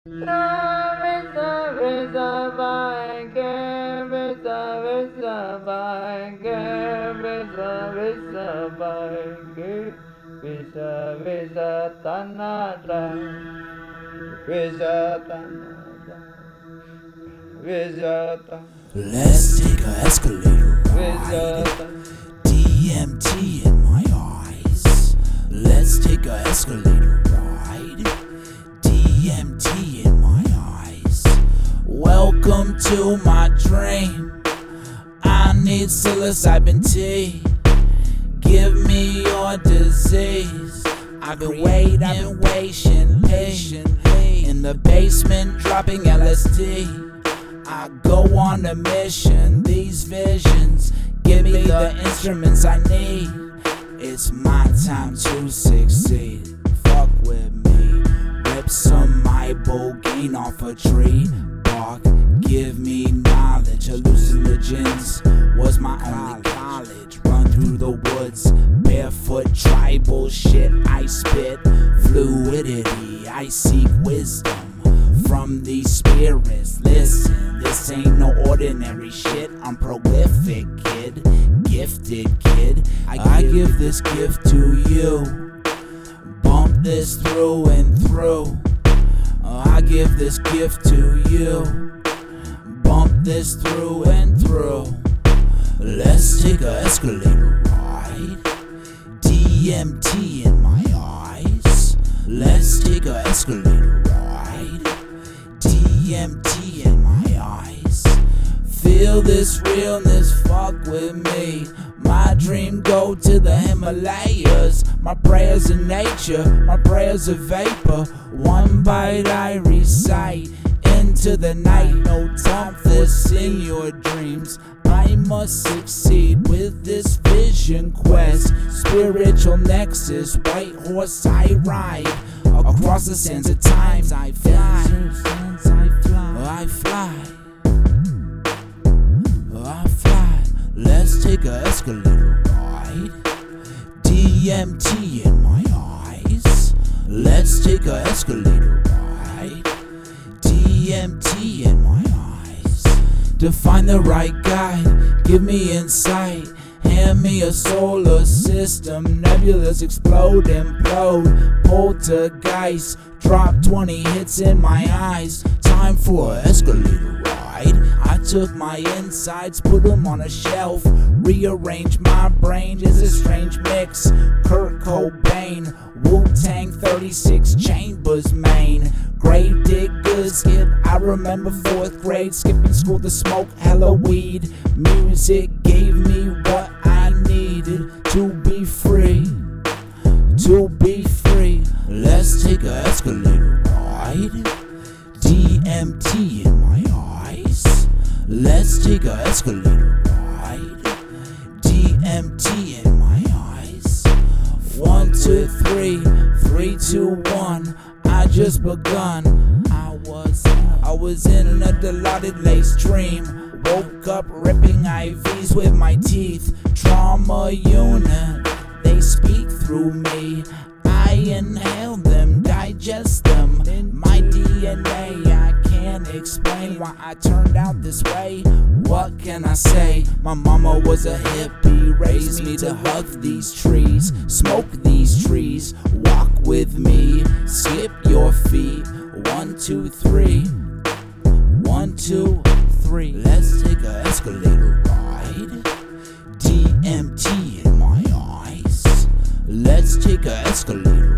Let's take a escalator ride. DMT in my eyes. Let's take a escalator ride. DMT in my eyes. Welcome to my dream. I need psilocybin tea. Give me your disease. I've been waiting patiently in the basement, dropping LSD. I go on a mission, these visions give me the instruments I need. It's my time to succeed. Fuck with me. Rip some ibogaine off a tree bark. Give me knowledge. Hallucinogens was my only college. Run through the woods, barefoot, tribal shit. I spit fluidity. I seek wisdom from these spirits. Listen, this ain't no ordinary shit. I'm prolific, kid, gifted kid. I give this gift to you. Bump this through and through. I give this gift to you. Bump this through and through. Let's take a escalator ride. DMT in my eyes. Let's take a escalator ride. DMT in my eyes. Feel this realness, fuck with me. My dream go to the Himalayas. My prayers are nature, my prayers are vapor. One bite I recite into the night. No time for this in your dreams. I must succeed with this vision quest. Spiritual nexus, white horse I ride. Across the sands of times I fly. I fly. I fly. Let's take a escalator ride. DMT in my eyes. Let's take a escalator ride. DMT in my eyes. To find the right guide, give me insight. Hand me a solar system, nebulas explode, implode, poltergeist. Drop 20 hits in my eyes. Time for an escalator ride. I took my insides, put them on a shelf. Rearrange my brain, is a strange mix. Kurt Cobain, Wu-Tang 36 Chambers, Maine. Grave diggers hit. I remember 4th grade, skipping school to smoke hella weed. Music gave me what I needed to be free. To be free. Let's take a escalator ride. DMT in my eyes. Let's take a escalator ride. DMT in my eyes. 1, 2, 3, 3, 2, 1. I just begun. I was in a dilaudid lace dream. Woke up ripping IVs with my teeth. Trauma unit, they speak through me. I inhale them, digest them. My DNA, I can't explain why I turned out this way. What can I say? My mama was a hippie, raised me to hug these trees, smoke these trees, walk with me, skip your feet. 1, 2, 3. 1, 2, 3. Let's take a escalator ride. DMT in my eyes. Let's take a escalator